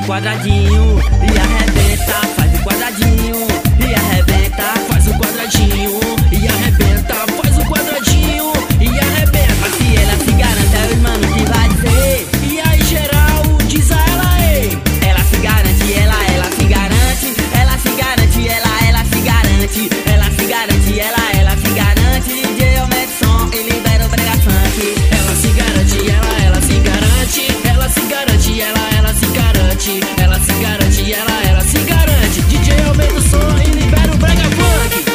o quadradinho e arrebenta. Faz o quadradinho e arrebenta. Faz o quadradinho e arrebenta. Faz o quadradinho e arrebenta. Mas se ela se garante, é o mano que vai dizer. E aí geral, diz a ela, ei. Ela se garante, ela se garante. Ela se garante, ela se garante. Ela se garante, ela se garante. DJ aumenta o som e libera o brega funk. Ela se garante, ela se garante. Ela se garante, ela se garante. Ela se garante, ela se garante. DJ aumenta o som e libera o brega funk.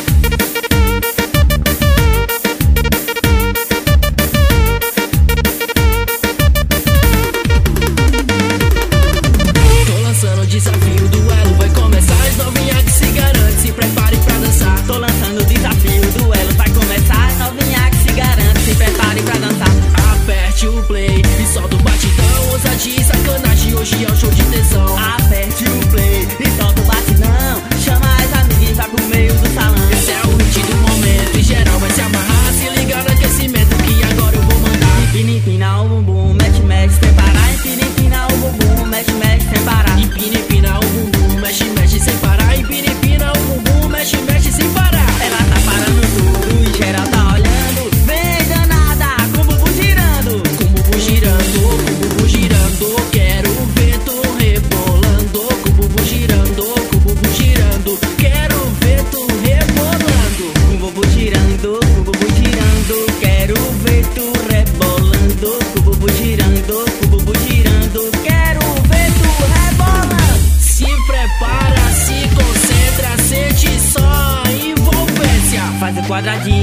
Tô lançando o desafio, o duelo vai começar. As novinhas que se garante, se prepare pra dançar. Tô lançando o desafio, o duelo vai começar. As novinhas que se garante, se prepare pra dançar. Aperte o play e solta o batidão. Ousadia e sacanagem, hoje é o show de tensão. Aperte o play e solta o batidão. Chama as amigas e vai pro meio do salão. Esse é o hit do momento e geral vai se amarrar. Se liga no aquecimento que agora eu vou mandar. Empina, empina o bumbum, mexe, mexe sem parar. Empina, empina o bumbum, mexe, mexe sem parar. Empina, empina o bumbum, mexe, mexe sem parar. Empina, empina o bumbum, mexe, mexe sem parar. Ela tá parando tudo e geral tá olhando. Vem danada, com o bumbum girando. Com o bumbum girando, com o bumbum girando. Quero ver tu rebolando. Com o bumbum girando, com o bumbum girando. Quero ver tu rebolando. Com o bumbum girando, com o bumbum girando. Quero ver tu rebolando. Com o bumbum girando, com o bumbum girando. Quero ver tu rebolando. Se prepara, se concentra, sente só a envolvência. Faz o quadradinho